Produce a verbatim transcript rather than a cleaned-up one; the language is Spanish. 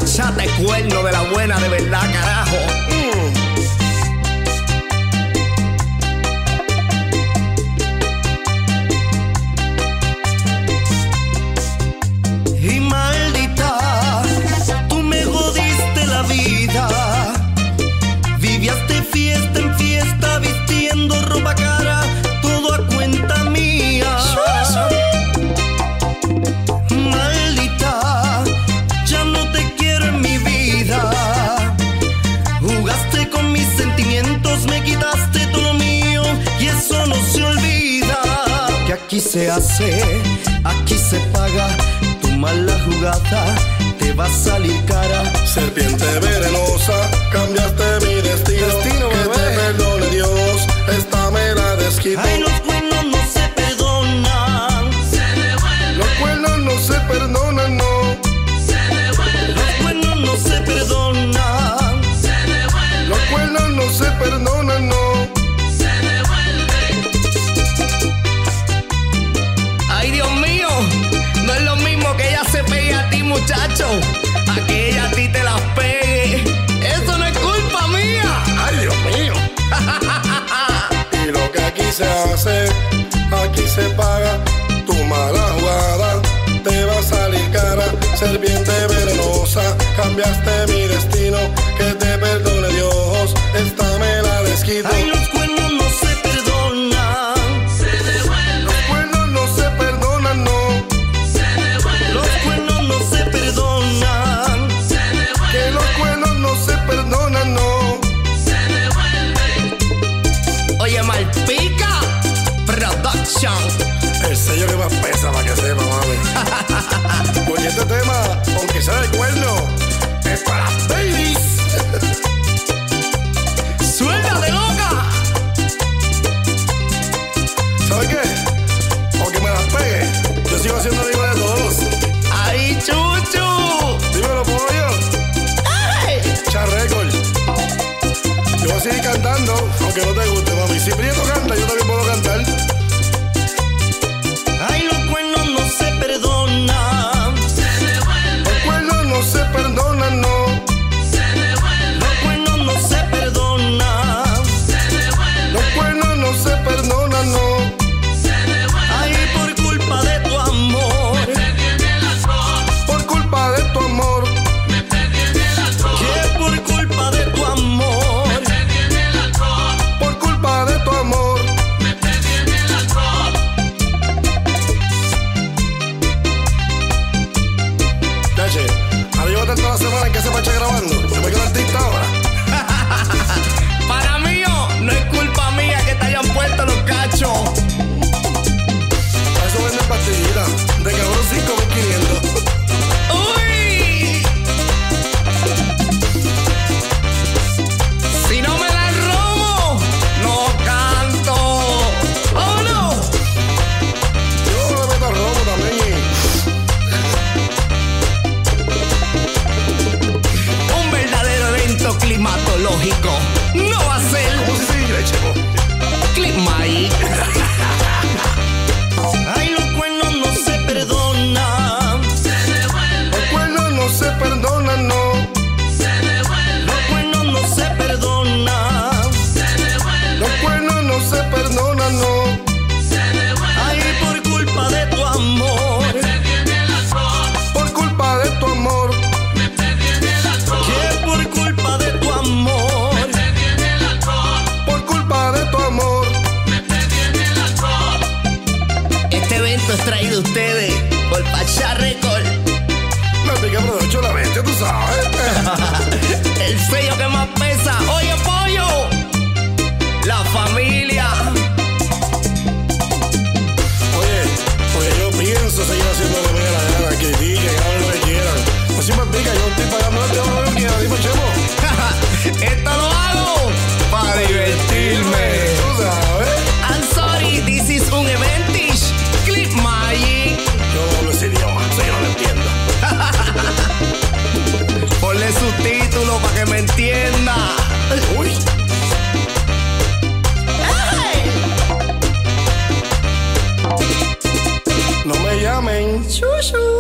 bachata de cuerno de la buena de verdad, carajo. Mm. Y maldita, tú me jodiste la vida. Vivías de fiesta en fiesta, vistiendo ropa cara, todo a cuenta mía. Maldita, ya no te quiero en mi vida. Jugaste con mis sentimientos, me quitaste todo lo mío, y eso no se olvida. Que aquí se hace, aquí se paga. Tu mala jugada te va a salir cara. Serpiente venenosa, cambiaste mi destino. Destino, que bebé. te perdone Dios, esta me la desquito. Ay, los cuernos no se perdonan, se devuelven. Los cuernos no se perdonan, no. Se devuelven. Los cuernos no se perdonan, se devuelven. Los cuernos no se perdonan, no. Se devuelven. Ay, Dios mío, no es lo mismo que ella se pegue a ti, muchacho, a que ella a ti te las pegue. Eso no es culpa mía. Ay, Dios mío. Y lo que aquí se hace, aquí se paga. Tu mala jugada te va a salir cara. Serpiente venenosa, cambiaste mi destino. Que te perdone Dios, esta me la desquito. Ay, los cuernos no se perdonan, se devuelven. Los cuernos no se perdonan, no. Se devuelven. Los cuernos no se perdonan, se devuelven. Que los cuernos no se perdonan, no. Se devuelven. Oye, Malpica Production. El sello que más pesa, para que sepa, mami. Porque este tema, aunque sea de cuerno, es para las babies. ¡Suéltate, loca! ¿Sabes qué? Aunque me las pegue, yo sigo haciendo amigo de todos. ¡Ay, chuchu! Dímelo, pollo. ¡Ay! Char Record. Yo voy a seguir cantando, aunque no te guste, mami. Si Prieto canta, yo también puedo cantar. ¡Ay, los cuernos no se perdonan! Se devuelven. Los cuernos no se perdonan, no. Se devuelven. Los cuernos no se perdonan. Se devuelven. Los cuernos no se perdonan, no. Se devuelven. Ay, por culpa de tu amor. Me perdí en el alcohol. Por culpa de tu amor. Me perdí en el alcohol. Que por culpa de tu amor. Me perdí en el alcohol. Por culpa de tu amor. Me perdí en el alcohol. Leche, ahora llevo toda la semana en que se pacha grabando. Se me queda artista ahora. Para mí, no es culpa mía que te hayan puesto los cachos. A eso venden pastillitas. De cabrón cinco mil quinientos. ¡Uy! Si no me dan robo, no canto. ¡Oh, no! Yo le meto robo también. Un verdadero evento climatológico no va a ser ¿Cómo se dice, Checo? Climay. Ay, los cuernos no se perdonan. Se devuelven. Los cuernos no se perdonan, no. Se devuelven. Los cuernos no se perdonan. Se devuelven. Los cuernos no se perdonan, no. Se devuelven. Ay, por culpa de tu amor. Me perdí en el alcohol. Por culpa de tu amor. Me perdí en el alcohol. Que por culpa de tu amor. Me perdí en el alcohol. Por culpa de tu amor. Me perdí en el alcohol. Este evento es traído a ustedes por Pacha Record. Me pica provecho la mente, tú sabes. El sello que más pesa. Oye, pollo. La familia. Oye, oye, yo pienso seguir haciendo lo que me dé la gana. Que digan, que hagan lo que quieran. Así me pica, yo estoy pagando este lo que quiera. Dime, Chemo. Esto lo hago para divertirme. Tú sabes. I'm sorry, this is un eventage. Clip Magic. Yo no hablo ese idioma, eso yo no lo entiendo. Ponle subtítulos para que me entienda. Uy. ¡Ay! No me llamen. Chuchu.